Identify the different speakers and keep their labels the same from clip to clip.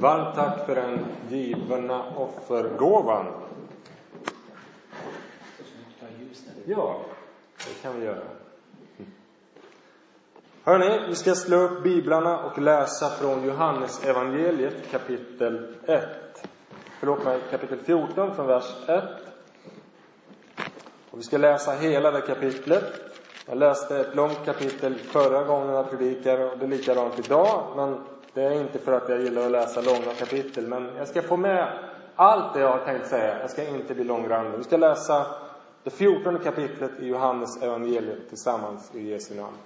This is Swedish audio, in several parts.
Speaker 1: Varmt tack för den givna offergåvan. Ja, det kan vi göra. Hörrni, vi ska slå upp biblarna och läsa från Johannes evangeliet kapitel 14 från vers 1. Och vi ska läsa hela det kapitlet. Jag läste ett långt kapitel förra gången jag predikade och det är likadant idag. Men det är inte för att jag gillar att läsa långa kapitel. Men jag ska få med allt det jag har tänkt säga. Jag ska inte bli långrandig. Vi ska läsa det 14:e kapitlet i Johannes evangeliet tillsammans i Jesu namn.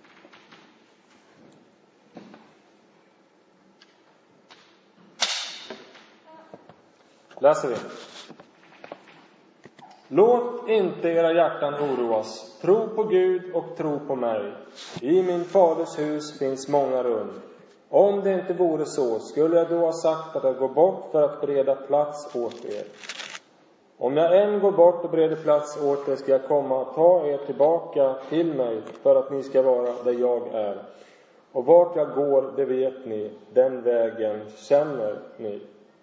Speaker 1: Läser vi. Låt inte era hjärtan oroas. Tro på Gud och tro på mig. I min faders hus finns många rum. Om det inte vore så, skulle jag då ha sagt att jag går bort för att bereda plats åt er. Om jag än går bort och bereder plats åt er, ska jag komma och ta er tillbaka till mig för att ni ska vara där jag är. Och vart jag går, det vet ni. Den vägen känner ni.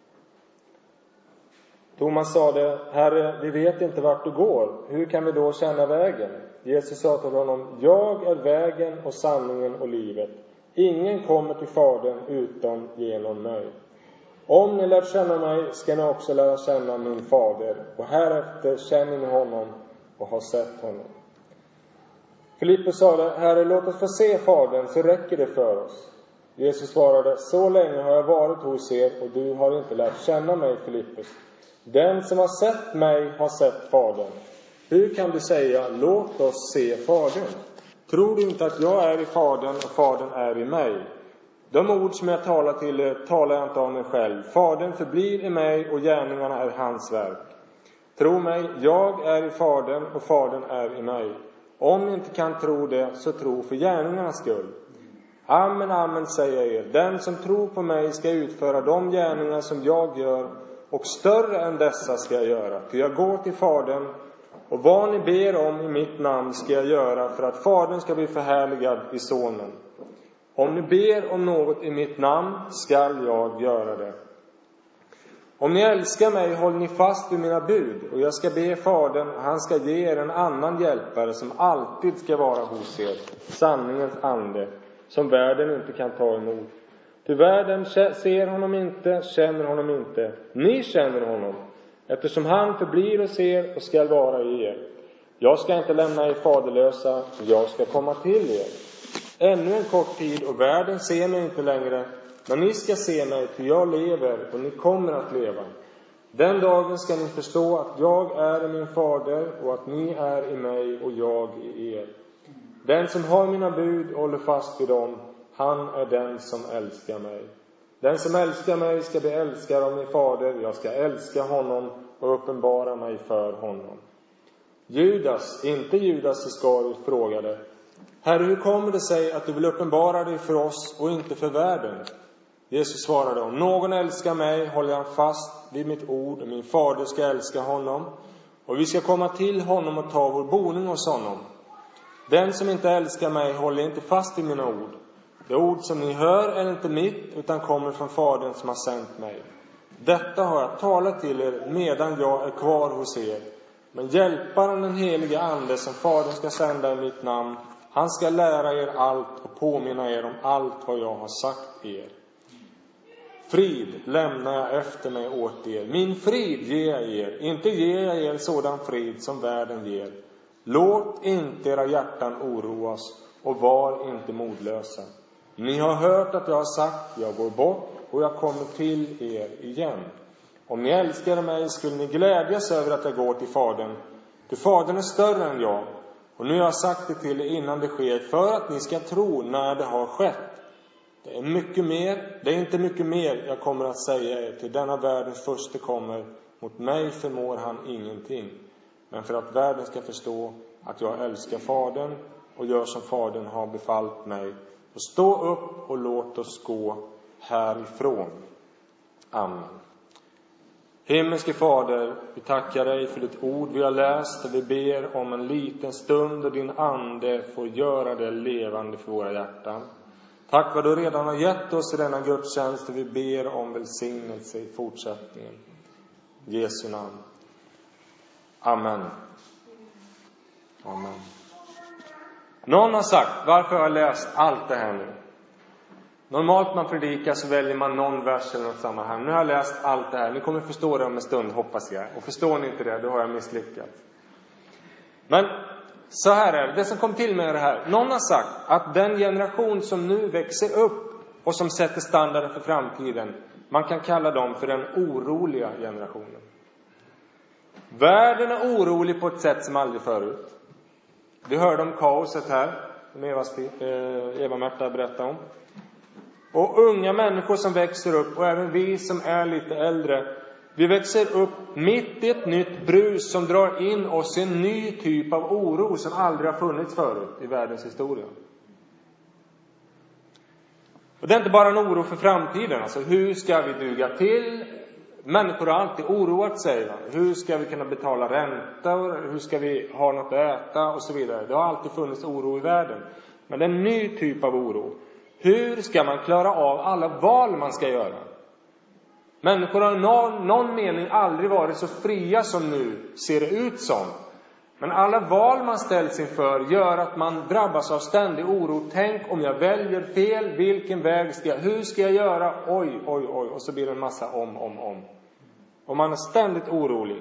Speaker 1: Thomas sade, Herre, vi vet inte vart du går. Hur kan vi då känna vägen? Jesus sa till honom, jag är vägen och sanningen och livet. Ingen kommer till Fadern utom genom mig. Om ni lär känna mig ska ni också lära känna min fader. Och härefter känner ni honom och har sett honom. Filippus sade, Herre, låt oss få se Fadern så räcker det för oss. Jesus svarade, så länge har jag varit hos er och du har inte lärt känna mig, Filippus. Den som har sett mig har sett Fadern. Hur kan du säga, låt oss se Fadern? Tror du inte att jag är i Fadern och Fadern är i mig? De ord som jag talar till er talar jag inte om mig själv. Fadern förblir i mig och gärningarna är hans verk. Tro mig, jag är i Fadern och Fadern är i mig. Om ni inte kan tro det, så tro för gärningarnas skull. Amen, amen säger jag er. Den som tror på mig ska utföra de gärningar som jag gör. Och större än dessa ska jag göra. För jag går till Fadern. Och vad ni ber om i mitt namn ska jag göra. För att Fadern ska bli förhärligad i Sonen. Om ni ber om något i mitt namn skall jag göra det. Om ni älskar mig håller ni fast vid mina bud. Och jag ska be Fadern och han ska ge er en annan hjälpare som alltid ska vara hos er. Sanningens ande som världen inte kan ta emot. Ty världen ser honom inte, känner honom inte. Ni känner honom, eftersom han förblir hos er och skall vara i er. Jag ska inte lämna er faderlösa, jag ska komma till er. Ännu en kort tid och världen ser mig inte längre. Men ni ska se mig, för jag lever och ni kommer att leva. Den dagen ska ni förstå att jag är i min fader och att ni är i mig och jag i er. Den som har mina bud håller fast vid dem. Han är den som älskar mig. Den som älskar mig ska bli älskad av min fader. Jag ska älska honom och uppenbara mig för honom. Judas, inte Judas Iskariot, frågade, Herre, hur kommer det sig att du vill uppenbara dig för oss och inte för världen? Jesus svarade, om någon älskar mig håller han fast vid mitt ord och min fader ska älska honom. Och vi ska komma till honom och ta vår boning hos honom. Den som inte älskar mig håller inte fast vid mina ord. Det ord som ni hör är inte mitt utan kommer från Fadern som har sänt mig. Detta har jag talat till er medan jag är kvar hos er. Men hjälparen, den heliga ande som Fadern ska sända i mitt namn, han ska lära er allt och påminna er om allt vad jag har sagt er. Frid lämnar jag efter mig åt er. Min frid ger jag er. Inte ger jag er sådan frid som världen ger. Låt inte era hjärtan oroas och var inte modlösa. Ni har hört att jag har sagt, jag går bort och jag kommer till er igen. Om ni älskar mig skulle ni glädjas över att jag går till Fadern. För Fadern är större än jag. Och nu har jag sagt det till er innan det sker för att ni ska tro när det har skett. Det är mycket mer, det är inte mycket mer jag kommer att säga er. Till denna världens första kommer, mot mig förmår han ingenting. Men för att världen ska förstå att jag älskar Fadern och gör som Fadern har befallt mig. Och stå upp och låt oss gå härifrån. Amen. Himmelske Fader, vi tackar dig för ditt ord vi har läst och vi ber om en liten stund och din ande får göra det levande för våra hjärtan. Tack vad du redan har gett oss i denna gudstjänst, och vi ber om välsignelse i fortsättningen. I Jesu namn. Amen. Amen. Någon har sagt, varför har jag läst allt det här nu? Normalt man predikar så väljer man någon vers eller något sammanhang. Nu har jag läst allt det här. Ni kommer förstå det om en stund, hoppas jag. Och förstår ni inte det, då har jag misslyckats. Men så här är det. Det som kom till med det här. Någon har sagt att den generation som nu växer upp och som sätter standarden för framtiden, man kan kalla dem för den oroliga generationen. Världen är orolig på ett sätt som aldrig förut. Vi hörde om kaoset här, som Eva-Märta berättade om. Och unga människor som växer upp, och även vi som är lite äldre, vi växer upp mitt i ett nytt brus som drar in oss i en ny typ av oro som aldrig har funnits förut i världens historia. Och det är inte bara en oro för framtiden. Alltså, hur ska vi duga till? Människor har alltid oroat sig. Va? Hur ska vi kunna betala räntor? Hur ska vi ha något att äta? Och så vidare. Det har alltid funnits oro i världen. Men det är en ny typ av oro. Hur ska man klara av alla val man ska göra? Människor har i någon mening aldrig varit så fria som nu ser det ut som. Men alla val man ställs inför gör att man drabbas av ständig oro. Tänk om jag väljer fel, vilken väg ska jag, hur ska jag göra? Oj. Och så blir det en massa om. Och man är ständigt orolig.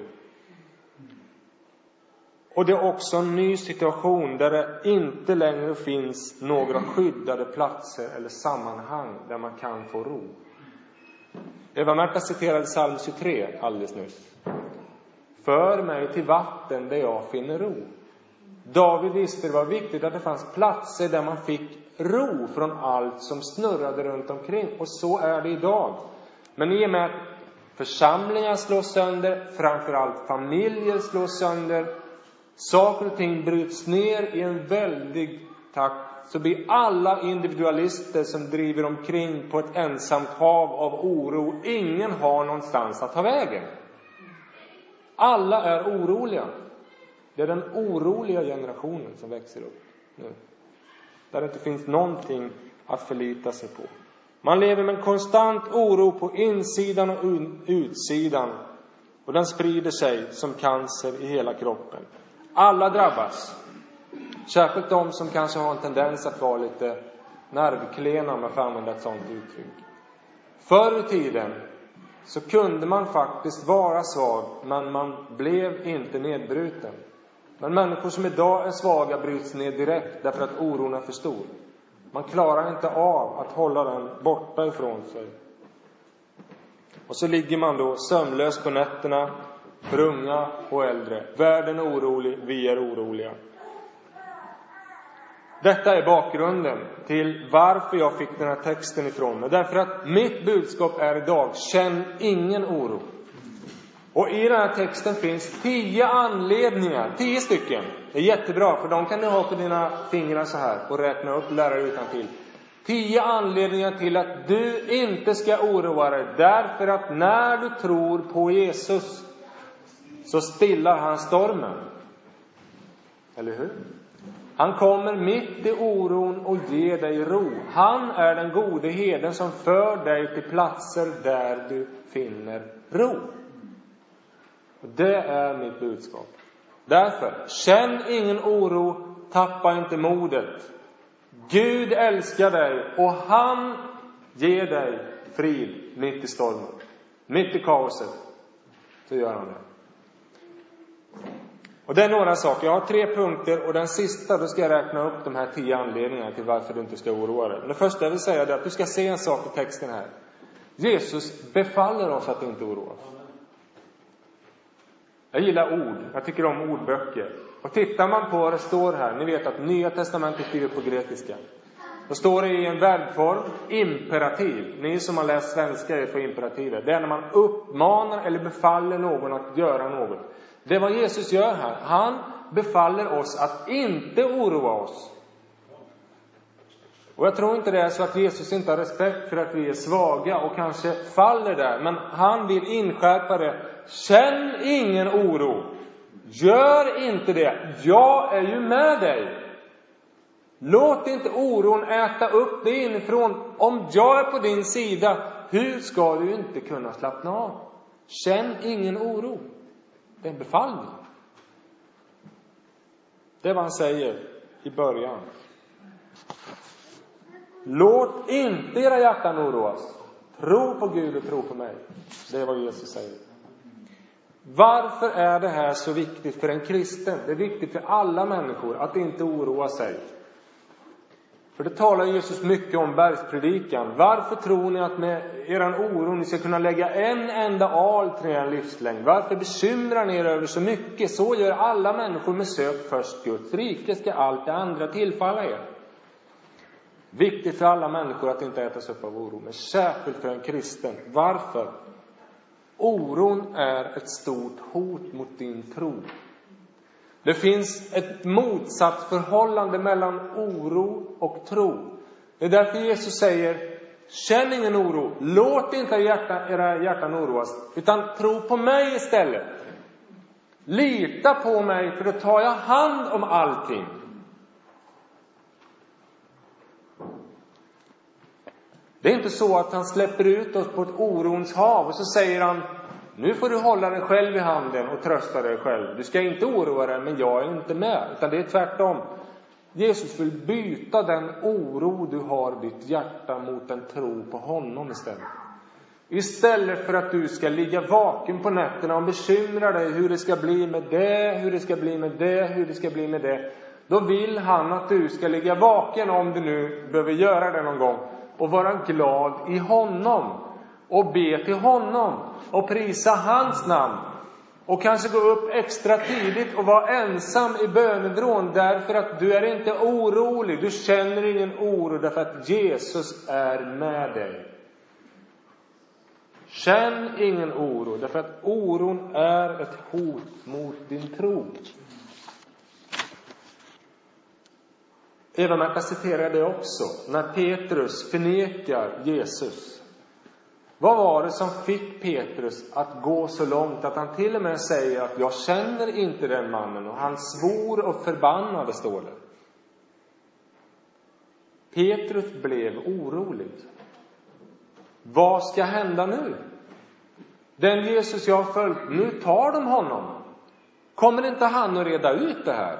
Speaker 1: Och det är också en ny situation där det inte längre finns några skyddade platser eller sammanhang där man kan få ro. Eva-Märta citerade psalm 23 alldeles nyss. För mig till vatten där jag finner ro. David visste det var viktigt att det fanns platser där man fick ro från allt som snurrade runt omkring. Och så är det idag. Men i och med att församlingar slås sönder, framförallt familjer slås sönder, saker och ting bryts ner i en väldig takt, så blir alla individualister som driver omkring på ett ensamt hav av oro. Ingen har någonstans att ta vägen. Alla är oroliga. Det är den oroliga generationen som växer upp nu. Där det inte finns någonting att förlita sig på. Man lever med en konstant oro på insidan och utsidan. Och den sprider sig som cancer i hela kroppen. Alla drabbas. Särskilt de som kanske har en tendens att vara lite nervklena, om man får använda ett sånt uttryck. Förr i tiden så kunde man faktiskt vara svag, men man blev inte nedbruten. Men människor som idag är svaga bryts ner direkt därför att oron är för stor. Man klarar inte av att hålla den borta ifrån sig. Och så ligger man då sömnlös på nätterna, för unga och äldre. Världen är orolig, vi är oroliga. Detta är bakgrunden till varför jag fick den här texten ifrån mig. Därför att mitt budskap är idag: känn ingen oro. Och i den här texten finns 10 anledningar, 10 stycken. Det är jättebra, för de kan du ha på dina fingrar så här och räkna upp, lära utantill. 10 anledningar till att du inte ska oroa dig. Därför att när du tror på Jesus så stillar han stormen. Eller hur? Han kommer mitt i oron och ger dig ro. Han är den gode herden som för dig till platser där du finner ro. Och det är mitt budskap. Därför, känn ingen oro, tappa inte modet. Gud älskar dig och han ger dig frid mitt i stormen. Mitt i kaoset. Så gör han det. Och det är några saker. Jag har 3 punkter, och den sista, då ska jag räkna upp de här 10 anledningarna till varför du inte ska oroa dig. Men det första jag vill säga är att du ska se en sak i texten här. Jesus befaller oss att inte oroa oss. Jag gillar ord. Jag tycker om ordböcker. Och tittar man på vad det står här. Ni vet att Nya testamentet skriver på grekiska. Då står det i en verbform imperativ. Ni som har läst svenska är på imperativet. Det är när man uppmanar eller befaller någon att göra något. Det är vad Jesus gör här. Han befaller oss att inte oroa oss. Och jag tror inte det är så att Jesus inte har respekt för att vi är svaga och kanske faller där. Men han vill inskärpa det. Känn ingen oro. Gör inte det. Jag är ju med dig. Låt inte oron äta upp dig inifrån. Om jag är på din sida, hur ska du inte kunna slappna av? Känn ingen oro. Det är en befallning. Det är vad han säger i början. Låt inte era hjärtan oroas. Tro på Gud och tro på mig. Det är vad Jesus säger. Varför är det här så viktigt för en kristen? Det är viktigt för alla människor att inte oroa sig. För det talar Jesus mycket om bergspredikan. Varför tror ni att med eran oro ni ska kunna lägga en enda al till er livslängd? Varför bekymrar ni er över så mycket? Så gör alla människor, med sök först Guds rike, ska allt det andra tillfalla er. Viktigt för alla människor att inte ätas upp av oro, men särskilt för en kristen. Varför? Oron är ett stort hot mot din tro. Det finns ett motsatsförhållande mellan oro och tro. Det är därför Jesus säger: känn ingen oro, låt inte era hjärtan oroas, utan tro på mig istället. Lita på mig, för då tar jag hand om allting. Det är inte så att han släpper ut oss på ett orons hav och så säger han: nu får du hålla dig själv i handen och trösta dig själv. Du ska inte oroa dig, men jag är inte med. Utan det är tvärtom. Jesus vill byta den oro du har i ditt hjärta mot en tro på honom istället. Istället för att du ska ligga vaken på nätterna och bekymra dig hur det ska bli med det, hur det ska bli med det, hur det ska bli med det. Då vill han att du ska ligga vaken, om du nu behöver göra det någon gång, och vara glad i honom. Och be till honom och prisa hans namn. Och kanske gå upp extra tidigt och vara ensam i bönevrån, därför att du är inte orolig. Du känner ingen oro därför att Jesus är med dig. Känn ingen oro därför att oron är ett hot mot din tro. Eva-Märta citerar det också. När Petrus förnekar Jesus. Vad var det som fick Petrus att gå så långt att han till och med säger att jag känner inte den mannen? Och han svor och förbannade, står det. Petrus blev orolig. Vad ska hända nu? Den Jesus jag har följt, nu tar de honom. Kommer inte han att reda ut det här?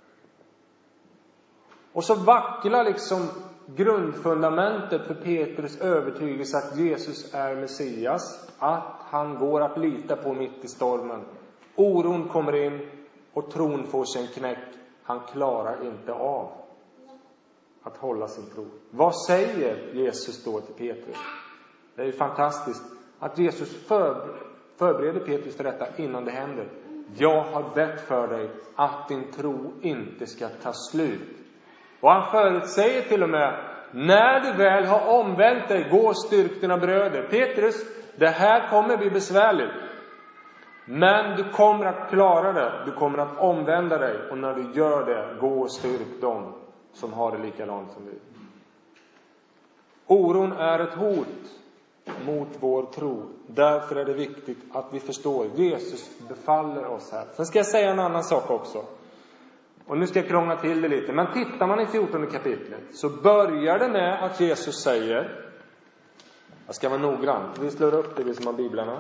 Speaker 1: Och så vacklar liksom grundfundamentet för Petrus övertygelse att Jesus är Messias, att han går att lita på mitt i stormen. Oron kommer in och tron får sig en knäck. Han klarar inte av att hålla sin tro. Vad säger Jesus då till Petrus? Det är ju fantastiskt att Jesus förbereder Petrus för detta innan det händer. Jag har bett för dig att din tro inte ska ta slut. Och han förutsäger till och med: när du väl har omvänt dig, gå och styrk dina bröder. Petrus, det här kommer bli besvärligt. Men du kommer att klara det. Du kommer att omvända dig. Och när du gör det, gå och styrk dem som har det likadant som du. Oron är ett hot mot vår tro. Därför är det viktigt att vi förstår. Jesus befaller oss här. Sen ska jag säga en annan sak också. Och nu ska jag krångla till det lite. Men tittar man i 14 kapitlet så börjar det med att Jesus säger, jag ska vara noggrann, vi slår upp det, vi som har biblarna.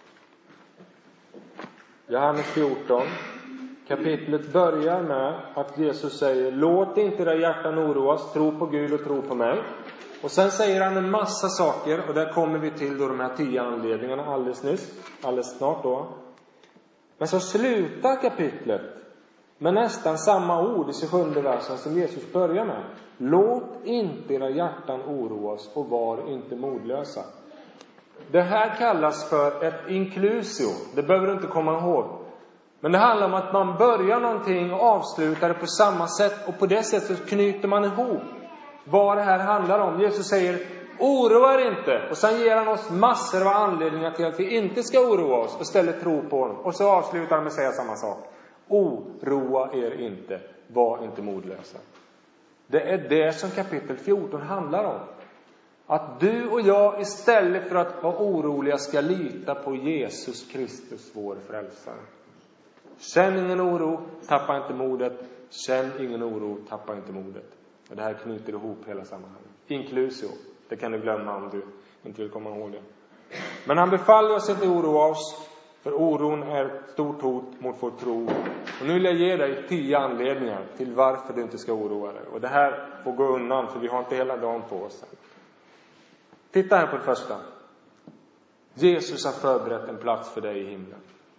Speaker 1: Johannes 14. Kapitlet börjar med att Jesus säger: låt inte era hjärtan oroas, tro på Gud och tro på mig. Och sen säger han en massa saker, och där kommer vi till då de här 10 anledningarna alldeles snart då. Men så slutar kapitlet med nästan samma ord i 27 versen som Jesus börjar med. Låt inte era hjärtan oroas och var inte modlösa. Det här kallas för ett inklusio. Det behöver du inte komma ihåg. Men det handlar om att man börjar någonting och avslutar det på samma sätt. Och på det sättet knyter man ihop vad det här handlar om. Jesus säger: oroa er inte. Och sen ger han oss massor av anledningar till att vi inte ska oroa oss och istället tro på honom. Och så avslutar han med att säga samma sak. Oroa er inte. Var inte modlösa. Det är det som kapitel 14 handlar om. Att du och jag istället för att vara oroliga ska lita på Jesus Kristus, vår frälsare. Känn ingen oro, tappa inte modet. Känn ingen oro, tappa inte modet. Och det här knyter ihop hela sammanhanget. Inklusio. Det kan du glömma om du inte vill komma ihåg det. Men han befaller oss inte oroa oss. För oron är ett stort hot mot vår tro. Och nu vill jag ge dig 10 anledningar till varför du inte ska oroa dig. Och det här får gå undan, för vi har inte hela dagen på oss. Titta här på det första. Jesus har förberett en plats för dig i himlen.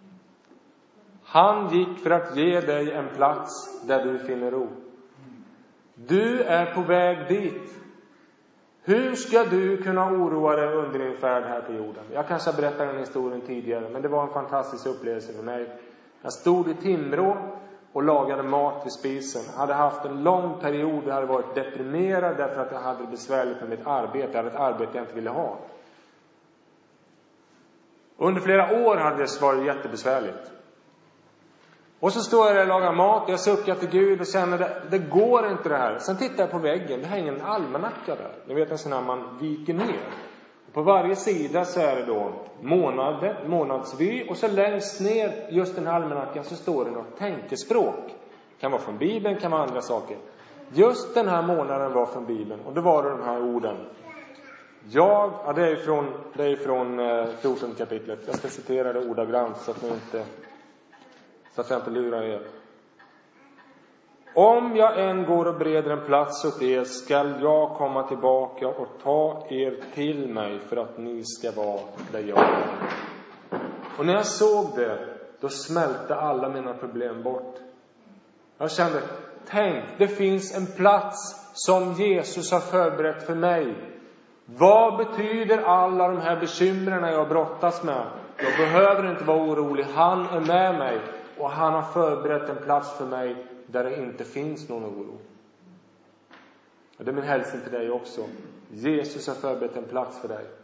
Speaker 1: Han gick för att ge dig en plats där du finner ro. Du är på väg dit. Hur ska du kunna oroa dig under din färd här på jorden? Jag kanske har berättat den historien tidigare, men det var en fantastisk upplevelse för mig. Jag stod i Timrå och lagade mat vid spisen. Jag hade haft en lång period, jag hade varit deprimerad därför att jag hade det besvärligt med mitt arbete. Jag hade ett arbete jag inte ville ha. Under flera år hade det varit jättebesvärligt. Och så står jag där och lagar mat. Jag suckar till Gud och känner det går inte det här. Sen tittar jag på väggen. Det hänger en almanacka där. Ni vet en sån här man viker ner. På varje sida så är det då månadsvy. Och så längst ner just den här almanackan så står det något tänkespråk. Det kan vara från Bibeln, kan vara andra saker. Just den här månaden var från Bibeln. Och då var det de här orden. Det är från 14 kapitlet. Jag ska citera det ordagrant så att jag inte lurar er. Om jag än går och bereder en plats åt er skall jag komma tillbaka och ta er till mig för att ni ska vara där jag är. Och när jag såg det, då smälte alla mina problem bort. Jag kände, tänk, det finns en plats som Jesus har förberett för mig. Vad betyder alla de här bekymren jag brottas med? Jag behöver inte vara orolig. Han är med mig. Och han har förberett en plats för mig där det inte finns någon oro. Och det är min hälsning till dig också. Jesus har förberett en plats för dig.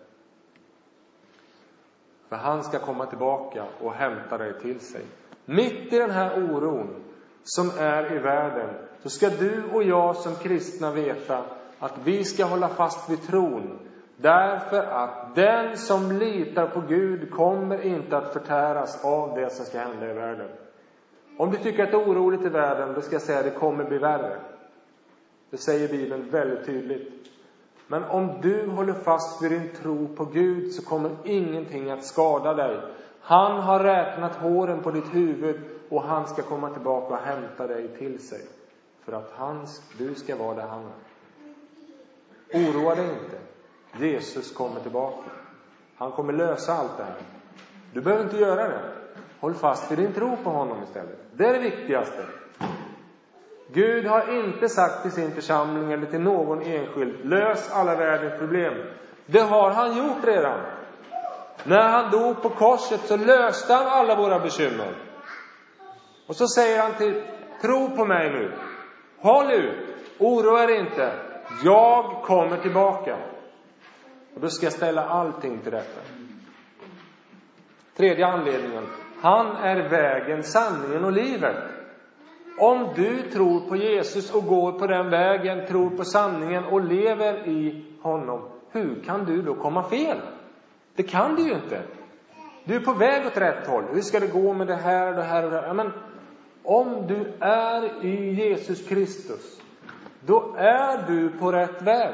Speaker 1: För han ska komma tillbaka och hämta dig till sig. Mitt i den här oron som är i världen så ska du och jag som kristna veta att vi ska hålla fast vid tron. Därför att den som litar på Gud kommer inte att förtäras av det som ska hända i världen. Om du tycker att det är oroligt i världen, då ska jag säga att det kommer bli värre. Det säger Bibeln väldigt tydligt. Men om du håller fast vid din tro på Gud så kommer ingenting att skada dig. Han har räknat håren på ditt huvud och han ska komma tillbaka och hämta dig till sig. För att du ska vara där han är. Oroa dig inte. Jesus kommer tillbaka. Han kommer lösa allt det här. Du behöver inte göra det. Håll fast vid din tro på honom istället. Det är det viktigaste. Gud har inte sagt till sin församling eller till någon enskild: lös alla världens problem. Det har han gjort redan. När han dog på korset så löste han alla våra bekymmer. Och så säger han till: tro på mig nu. Håll ut. Oroa er inte. Jag kommer tillbaka. Och då ska jag ställa allting till detta. Tredje anledningen. Han är vägen, sanningen och livet. Om du tror på Jesus och går på den vägen, tror på sanningen och lever i honom, hur kan du då komma fel? Det kan du ju inte. Du är på väg åt rätt håll. Hur ska det gå med det här och det här och det här? Men om du är i Jesus Kristus, då är du på rätt väg.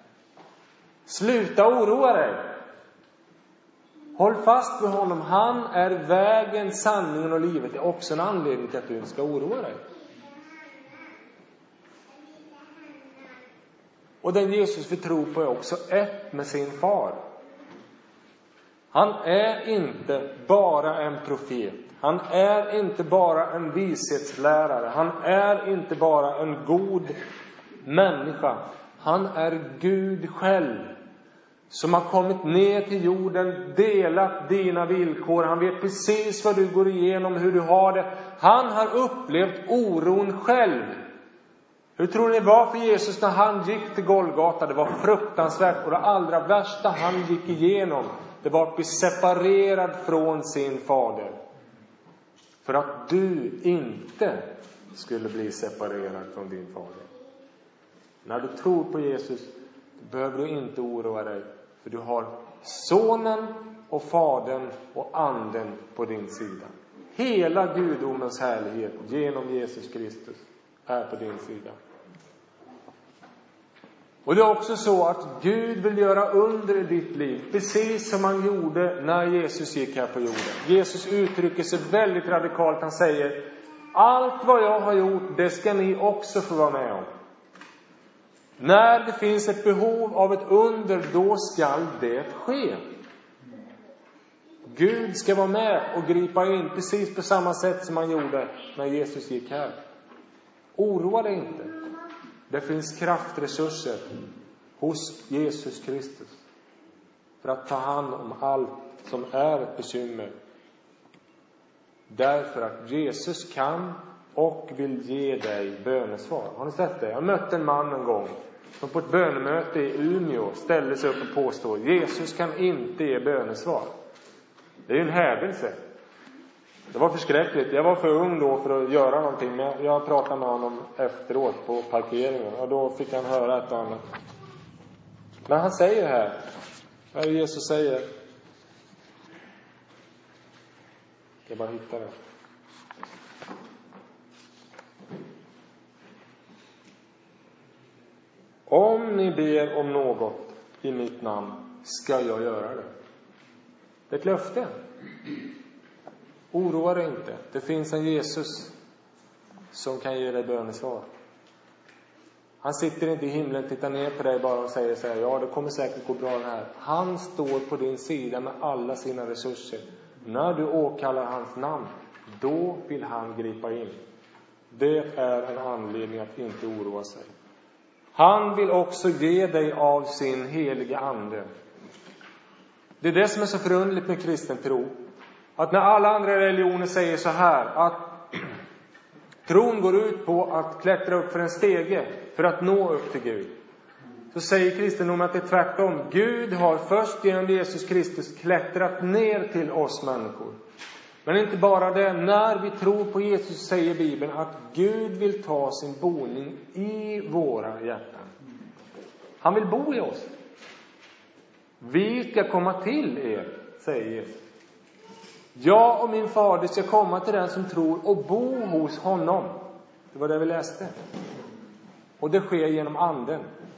Speaker 1: Sluta oroa dig. Håll fast vid honom. Han är vägen, sanningen och livet. Det är också en anledning till att du ska oroa dig. Och den Jesus vi tror på är också ett med sin far. Han är inte bara en profet. Han är inte bara en vishetslärare. Han är inte bara en god människa. Han är Gud själv. Som har kommit ner till jorden, delat dina villkor. Han vet precis vad du går igenom, hur du har det. Han har upplevt oron själv. Hur tror ni det var för Jesus när han gick till Golgata? Det var fruktansvärt, och det allra värsta han gick igenom, det var att bli separerad från sin fader. För att du inte skulle bli separerad från din fader. När du tror på Jesus behöver du inte oroa dig. För du har sonen och fadern och anden på din sida. Hela gudomens härlighet genom Jesus Kristus är på din sida. Och det är också så att Gud vill göra under i ditt liv. Precis som han gjorde när Jesus gick här på jorden. Jesus uttrycker sig väldigt radikalt. Han säger: allt vad jag har gjort, det ska ni också få vara med om. När det finns ett behov av ett under, då ska det ske. Gud ska vara med och gripa in precis på samma sätt som han gjorde när Jesus gick här. Oroa dig inte. Det finns kraftresurser hos Jesus Kristus för att ta hand om allt som är ett bekymmer. Därför att Jesus kan och vill ge dig bönesvar. Har ni sett det? Jag mötte en man en gång som på ett bönemöte i Umeå ställde sig upp och påstår: Jesus kan inte ge bönesvar. Det är ju en hädelse. Det var förskräckligt. Jag var för ung då för att göra någonting. Men jag pratade med honom efteråt på parkeringen. Och då fick han höra ett och annat. Men han säger här. Vad är det Jesus säger? Jag bara hittar det. Om ni ber om något i mitt namn ska jag göra det. Det är ett löfte. Oroa dig inte. Det finns en Jesus som kan ge dig bönesvar. Han sitter inte i himlen, tittar ner på dig bara och säger så här: ja, det kommer säkert gå bra det här. Han står på din sida med alla sina resurser. När du åkallar hans namn, då vill han gripa in. Det är en anledning att inte oroa sig. Han vill också ge dig av sin heliga ande. Det är det som är så förunderligt med kristen tro. Att när alla andra religioner säger så här, att tron går ut på att klättra upp för en stege för att nå upp till Gud, så säger kristendomen att det är tvärtom. Gud har först genom Jesus Kristus klättrat ner till oss människor. Men inte bara det. När vi tror på Jesus säger Bibeln att Gud vill ta sin boning i våra hjärtan. Han vill bo i oss. Vi ska komma till er, säger Jesus. Jag och min fader ska komma till den som tror och bo hos honom. Det var det vi läste. Och det sker genom anden.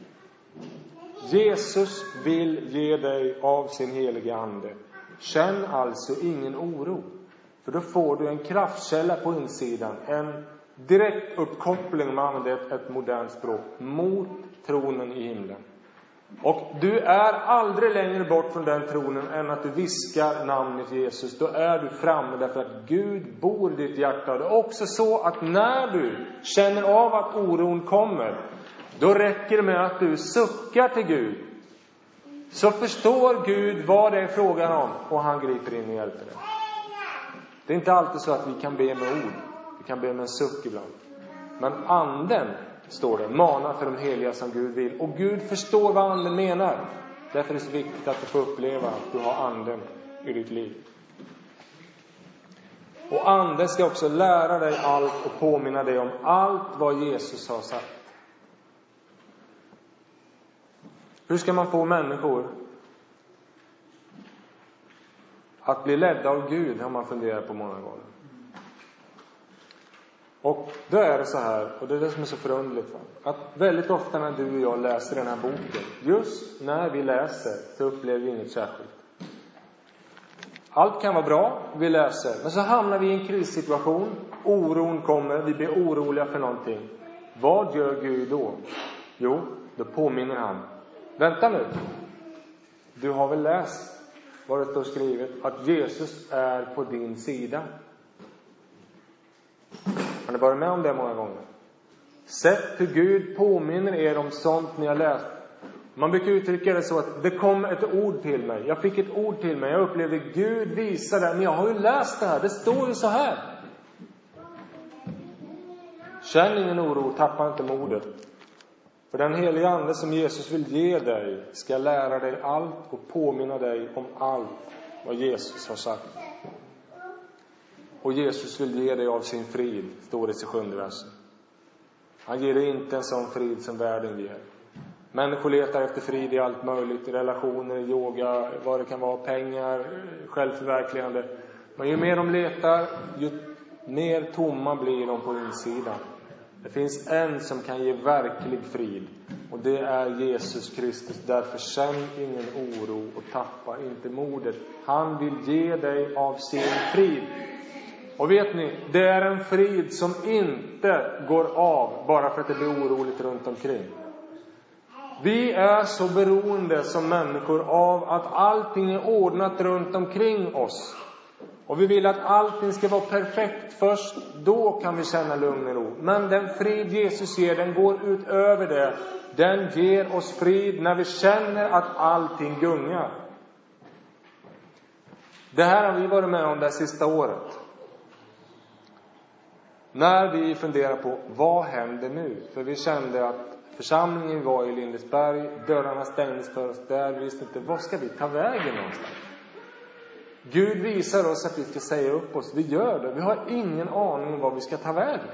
Speaker 1: Jesus vill ge dig av sin heliga ande. Känn alltså ingen oro. För då får du en kraftkälla på insidan. En direkt uppkoppling, om man använder ett modernt språk, mot tronen i himlen. Och du är aldrig längre bort från den tronen än att du viskar namnet Jesus. Då är du framme därför att Gud bor i ditt hjärta. Det är också så att när du känner av att oron kommer, då räcker det med att du suckar till Gud. Så förstår Gud vad det är frågan om och han griper in och hjälper dig. Det är inte alltid så att vi kan be med ord. Vi kan be med en suck ibland. Men anden, står det, manar för de heliga som Gud vill. Och Gud förstår vad anden menar. Därför är det så viktigt att du får uppleva att du har anden i ditt liv. Och anden ska också lära dig allt och påminna dig om allt vad Jesus har sagt. Hur ska man få människor att bli ledda av Gud, har man funderat på många gånger. Och då är det så här, och det är det som är så förunderligt, att väldigt ofta när du och jag läser den här boken, just när vi läser, så upplever vi inget särskilt. Allt kan vara bra, vi läser, men så hamnar vi i en krissituation, oron kommer, vi blir oroliga för någonting. Vad gör Gud då? Jo, då påminner han. Vänta nu, du har väl läst vad det står skrivet, att Jesus är på din sida. Har ni varit med om det många gånger? Sätt hur Gud påminner er om sånt ni har läst. Man brukar uttrycka det så att det kom ett ord till mig. Jag fick ett ord till mig. Jag upplevde Gud visa det. Men jag har ju läst det här. Det står ju så här. Känn ingen oro. Tappa inte modet. För den heliga ande som Jesus vill ge dig ska lära dig allt och påminna dig om allt vad Jesus har sagt. Och Jesus vill ge dig av sin frid, står det i 7:e versen. Han ger dig inte en sån frid som världen ger. Människor letar efter frid i allt möjligt, i relationer, yoga, vad det kan vara, pengar, självförverkligande. Men ju mer de letar, ju mer tomma blir de på insidan. Det finns en som kan ge verklig frid. Och det är Jesus Kristus. Därför känn ingen oro och tappa inte modet. Han vill ge dig av sin frid. Och vet ni, det är en frid som inte går av bara för att det blir oroligt runt omkring. Vi är så beroende som människor av att allting är ordnat runt omkring oss. Och vi vill att allting ska vara perfekt först. Då kan vi känna lugn och ro. Men den frid Jesus ger, den går utöver det. Den ger oss frid när vi känner att allting gungar. Det här har vi varit med om det sista året. När vi funderar på vad händer nu. För vi kände att församlingen var i Lindesberg. Dörrarna stängdes för oss där. Vi visste inte, vad ska vi ta vägen någonstans? Gud visar oss att vi ska säga upp oss. Vi gör det. Vi har ingen aning om vad vi ska ta vägen.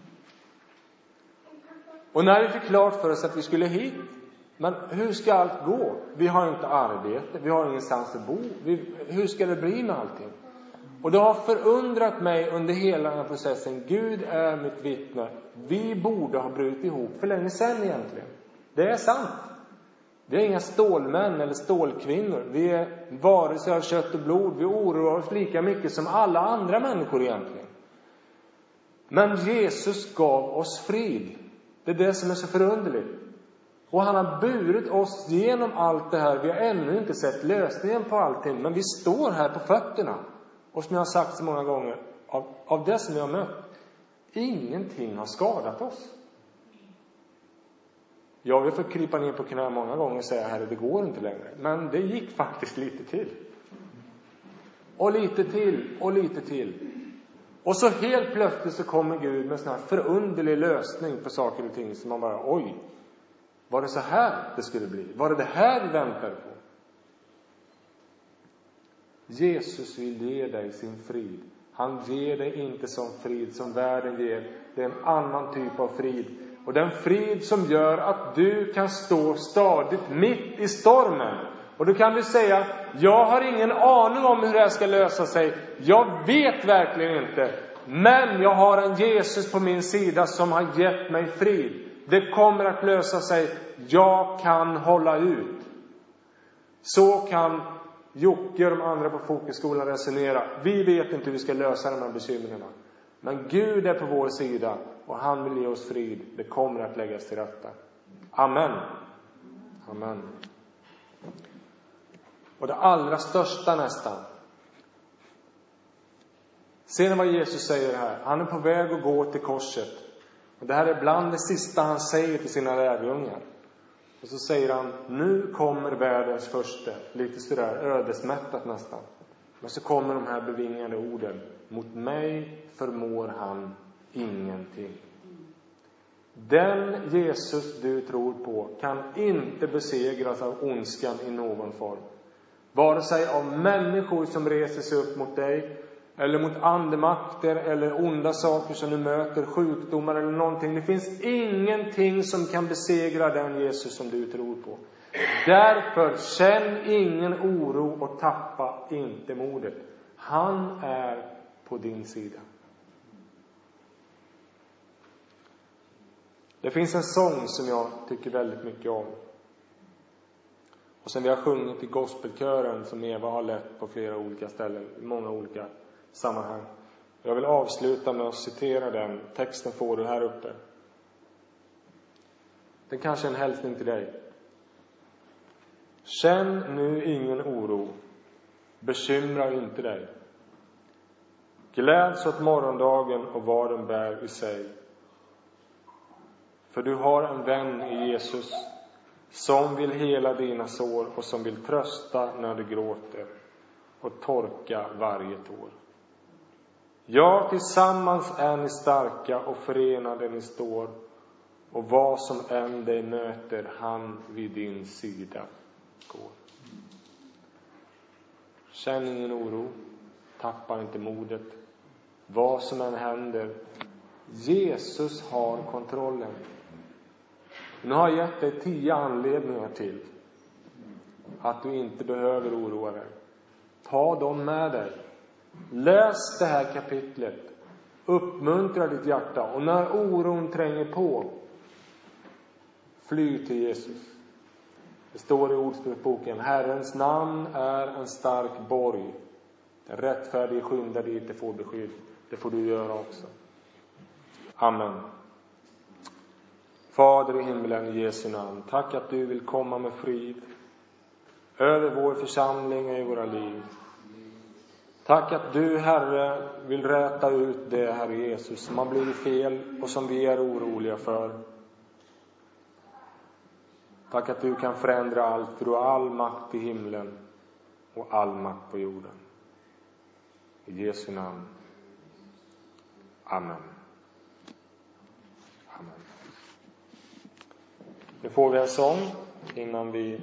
Speaker 1: Och när vi fick klart för oss att vi skulle hit. Men hur ska allt gå? Vi har inte arbete. Vi har ingenstans att bo. Hur ska det bli med allting? Och det har förundrat mig under hela den här processen. Gud är mitt vittne. Vi borde ha brutit ihop för länge sedan egentligen. Det är sant. Vi är inga stålmän eller stålkvinnor. Vi är varelser av kött och blod. Vi oroar oss lika mycket som alla andra människor egentligen. Men Jesus gav oss frid. Det är det som är så förunderligt. Och han har burit oss genom allt det här. Vi har ännu inte sett lösningen på allting. Men vi står här på fötterna. Och som jag har sagt så många gånger. Av det som jag har mött. Ingenting har skadat oss. Jag vill få krypa ner på knä många gånger och säga här, det går inte längre. Men det gick faktiskt lite till. Och lite till. Och lite till. Och så helt plötsligt så kommer Gud med en sån här förunderlig lösning på saker och ting. Som man bara, oj. Var det så här det skulle bli? Var det här vi väntade på? Jesus vill ge dig sin frid. Han ger dig inte sån frid som världen ger. Det är en annan typ av frid. Och den frid som gör att du kan stå stadigt mitt i stormen. Och då kan du säga, jag har ingen aning om hur det här ska lösa sig. Jag vet verkligen inte. Men jag har en Jesus på min sida som har gett mig frid. Det kommer att lösa sig. Jag kan hålla ut. Så kan Jocke och de andra på Fokusskolan resonera. Vi vet inte hur vi ska lösa de här bekymren. Men Gud är på vår sida. Och han vill ge oss frid. Det kommer att läggas till rätta. Amen. Amen. Och det allra största nästan. Ser ni vad Jesus säger här? Han är på väg att gå till korset. Och det här är bland det sista han säger till sina lärjungar. Och så säger han, nu kommer världens första. Lite sådär ödesmättat nästan. Men så kommer de här bevingade orden. Mot mig förmår han ingenting. Den Jesus du tror på kan inte besegras av ondskan i någon form. Vare sig av människor som reser sig upp mot dig. Eller mot andemakter eller onda saker som du möter. Sjukdomar eller någonting. Det finns ingenting som kan besegra den Jesus som du tror på. Därför känn ingen oro och tappa inte modet. Han är på din sida. Det finns en sång som jag tycker väldigt mycket om. Och som vi har sjungit i gospelkören som Eva har lett på flera olika ställen. I många olika sammanhang. Jag vill avsluta med att citera den. Texten får du här uppe. Det kanske är en hälsning till dig. Känn nu ingen oro. Bekymra inte dig. Gläds åt morgondagen och vad den bär i sig. För du har en vän i Jesus som vill hela dina sår och som vill trösta när du gråter och torka varje tår. Ja, tillsammans är ni starka och förenade ni står och vad som än dig möter, han vid din sida går. Känn ingen oro, tappa inte modet. Vad som än händer, Jesus har kontrollen. Nu har jag gett dig 10 anledningar till att du inte behöver oroa dig. Ta dem med dig. Läs det här kapitlet. Uppmuntra ditt hjärta. Och när oron tränger på, fly till Jesus. Det står i Ordspråksboken: Herrens namn är en stark borg. Den rättfärdige skyndar dit, det får beskydd. Det får du göra också. Amen. Fader i himlen, i Jesu namn, tack att du vill komma med frid över vår församling och i våra liv. Tack att du, Herre, vill räta ut det, Herre Jesus, som har blivit fel och som vi är oroliga för. Tack att du kan förändra allt, för du har all makt i himlen och all makt på jorden. I Jesu namn. Amen. Amen. Nu får vi en sång innan vi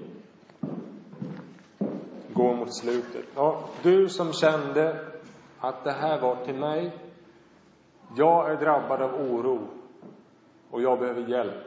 Speaker 1: går mot slutet. Ja, du som kände att det här var till mig. Jag är drabbad av oro och jag behöver hjälp.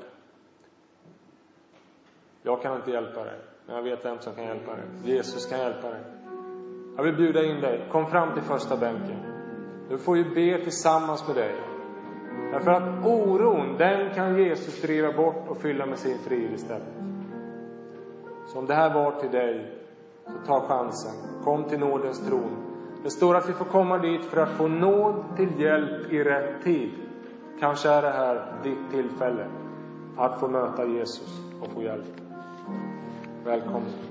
Speaker 1: Jag kan inte hjälpa dig, men jag vet vem som kan hjälpa dig. Jesus kan hjälpa dig. Jag vill bjuda in dig. Kom fram till första bänken. Du får ju be tillsammans med dig. Därför att oron, den kan Jesus driva bort och fylla med sin frid istället. Så om det här var till dig, så ta chansen. Kom till nådens tron. Det står att vi får komma dit för att få nåd till hjälp i rätt tid. Kanske är det här ditt tillfälle att få möta Jesus och få hjälp. Välkommen.